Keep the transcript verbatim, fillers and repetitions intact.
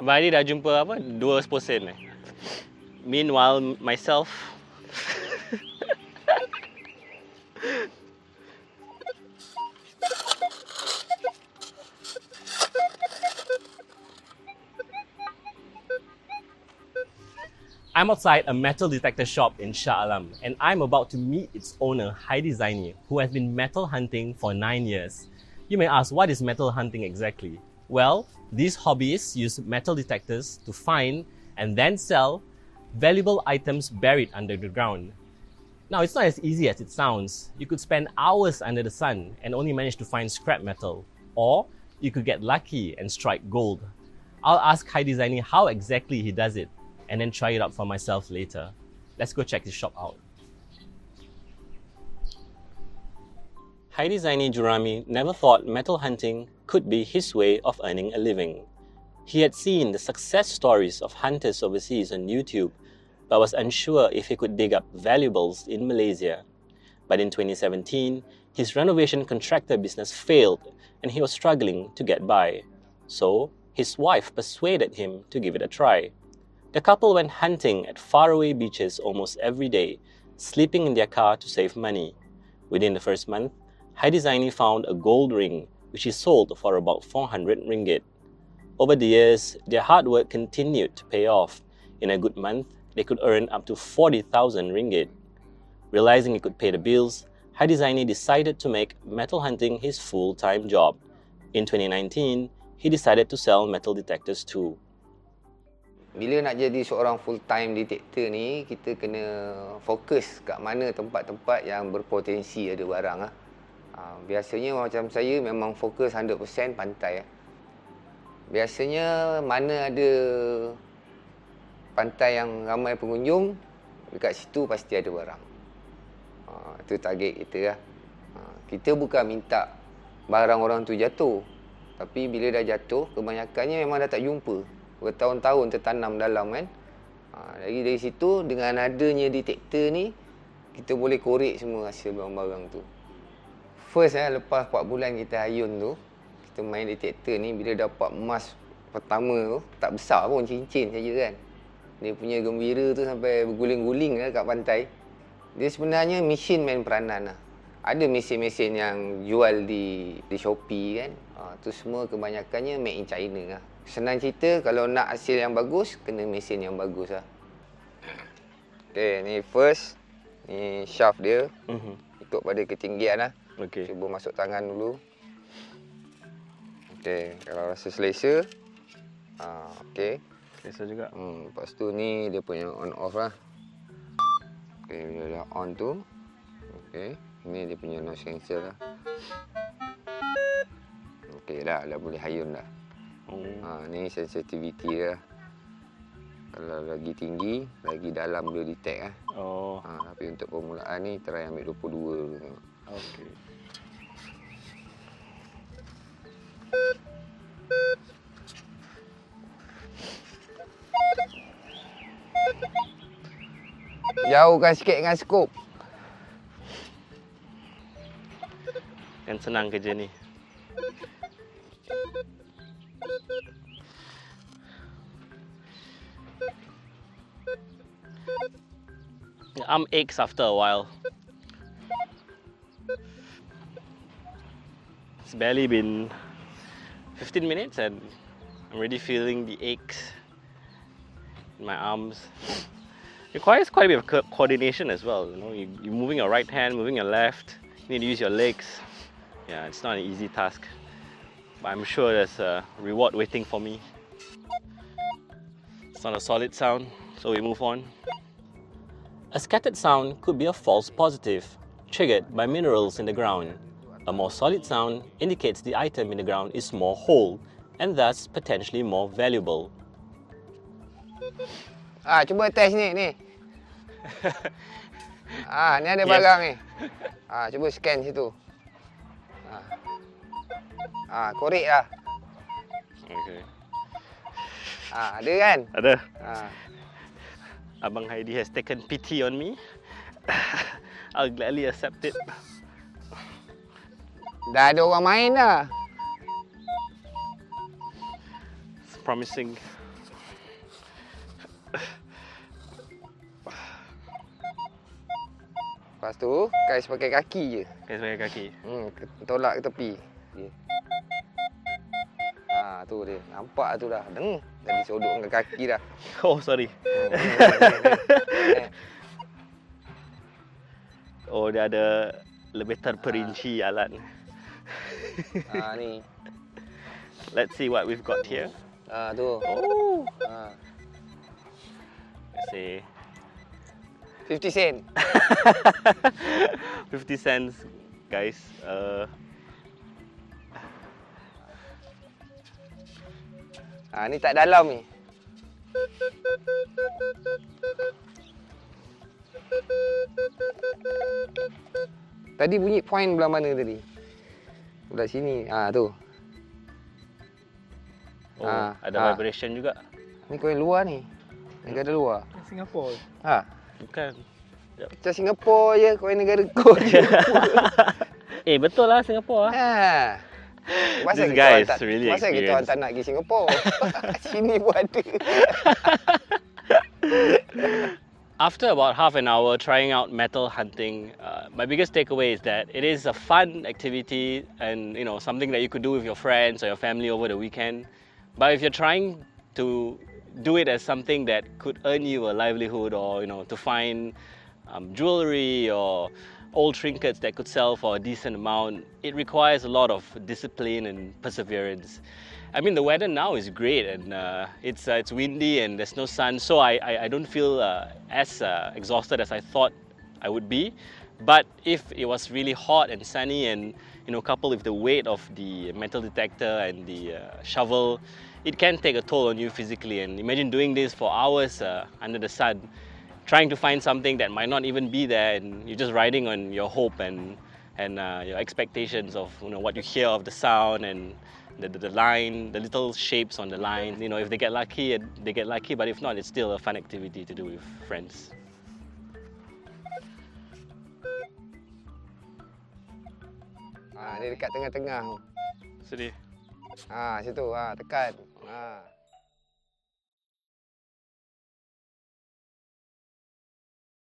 Abang Hadi dah jumpa apa? Dua sposen eh. Meanwhile, myself... I'm outside a metal detector shop in Shah Alam, and I'm about to meet its owner, Heidi Zaini, who has been metal hunting for nine years. You may ask, what is metal hunting exactly? Well, these hobbyists use metal detectors to find and then sell valuable items buried under the ground. Now, it's not as easy as it sounds. You could spend hours under the sun and only manage to find scrap metal, or you could get lucky and strike gold. I'll ask Heidi Zaini how exactly he does it, and then try it out for myself later. Let's go check his shop out. Heidi Zaini Jurami never thought metal hunting could be his way of earning a living. He had seen the success stories of hunters overseas on YouTube, but was unsure if he could dig up valuables in Malaysia. But in twenty seventeen, his renovation contractor business failed and he was struggling to get by. So, his wife persuaded him to give it a try. The couple went hunting at faraway beaches almost every day, sleeping in their car to save money. Within the first month, Heidi Zaini found a gold ring, which he sold for about four hundred ringgit. Over the years, their hard work continued to pay off. In a good month, they could earn up to forty thousand ringgit. Realizing he could pay the bills, Heidi Zaini decided to make metal hunting his full-time job. In twenty nineteen, he decided to sell metal detectors too. Bila nak jadi seorang full-time detector ni, kita kena fokus kat mana tempat-tempat yang berpotensi ada barang. Ha. Biasanya macam saya memang fokus one hundred percent pantai. Biasanya mana ada pantai yang ramai pengunjung, dekat situ pasti ada barang. Itu target kita lah. Kita bukan minta barang orang tu jatuh, tapi bila dah jatuh, kebanyakannya memang dah tak jumpa. Bertahun-tahun tertanam dalam kan. Ha, dari, dari situ, dengan adanya detektor ni, kita boleh korek semua hasil barang-barang tu. First, eh, lepas empat bulan kita hayun tu, kita main detektor ni, bila dapat emas pertama tu, tak besar pun, cincin saja kan. Dia punya gembira tu sampai berguling-guling lah kat pantai. Dia sebenarnya mesin main peranan lah. Ada mesin-mesin yang jual di, di Shopee kan. Ha, tu semua kebanyakannya made in China lah. Senang cerita, kalau nak hasil yang bagus, kena mesin yang bagus lah. Okay, ni first. Ni shaft dia. Mm-hmm. Ikut pada ketinggian lah. Okay. Cuba masuk tangan dulu. Okay, kalau rasa selesa. Ha, okay. Selesa juga. Hmm, lepas tu ni dia punya on off lah. Okay, bila dah on tu. Okay, ni dia punya noise cancel lah. Okay dah, dah boleh hayun dah. Oh. Ha, ni sensitivity dia. Kalau lagi tinggi, lagi dalam boleh detect lah. Oh. Ha, tapi untuk permulaan ni, try ambil dua puluh dua dulu. Okay. Jauhkan sikit dengan skop. Kan senang kerja ni. The arm aches after a while. It's barely been fifteen minutes and I'm already feeling the aches in my arms. It requires quite a bit of co coordination as well. You know, you, you're moving your right hand, moving your left. You need to use your legs. Yeah, it's not an easy task, but I'm sure there's a reward waiting for me. It's not a solid sound, so we move on. A scattered sound could be a false positive, triggered by minerals in the ground. A more solid sound indicates the item in the ground is more whole and thus potentially more valuable. Ah, cuba test ni, ni. Ah, ni ada barang yes. Ni. Ah, cuba scan situ. Ah, ah korek lah. Okay. Ah, ada kan? Ada. Ah. Abang Heidi has taken pity on me. I'll gladly accept it. Dah ada orang main dah. It's promising. Lepas tu, kais pakai kaki je. Kais pakai kaki. Hmm, tolak ke tepi. Okay. Ha, tu dia. Nampak tu dah. Deng, dah disodok dengan kaki dah. Oh, sorry. Oh, dia ada lebih terperinci ha. alat. Ha, ni. Let's see what we've got here. Ah, tu. Oh. Ha. Let's see. fifty sen. fifty cents, guys. Uh... Ha, ni tak dalam ni. Tadi bunyi point belah mana tadi? Belah sini. Ah, tu. Oh, ha, ada ha. vibration juga. Ni koin luar ni. Negara luar. Singapura. Ha. Bukan. Macam Singapura je, koin negara kau je. Eh, betul lah Singapura. Ha. Masa This kita guy orang is tak, really masa kita orang tak nak pergi Singapura. Sini pun ada. After about half an hour trying out metal hunting, uh, my biggest takeaway is that it is a fun activity and you know something that you could do with your friends or your family over the weekend. But if you're trying to do it as something that could earn you a livelihood, or you know to find um, jewelry or old trinkets that could sell for a decent amount, it requires a lot of discipline and perseverance. I mean, the weather now is great, and uh, it's uh, it's windy and there's no sun, so I I, I don't feel uh, as uh, exhausted as I thought I would be. But if it was really hot and sunny, and you know, coupled with the weight of the metal detector and the uh, shovel, it can take a toll on you physically. And imagine doing this for hours uh, under the sun, trying to find something that might not even be there, and you're just riding on your hope and and uh, your expectations of you know what you hear of the sound and the, the the line, the little shapes on the line. You know, if they get lucky, they get lucky. But if not, it's still a fun activity to do with friends. Ha, dia dekat tengah-tengah. Sedih. Ha, situ. Ha, tekan. Ha.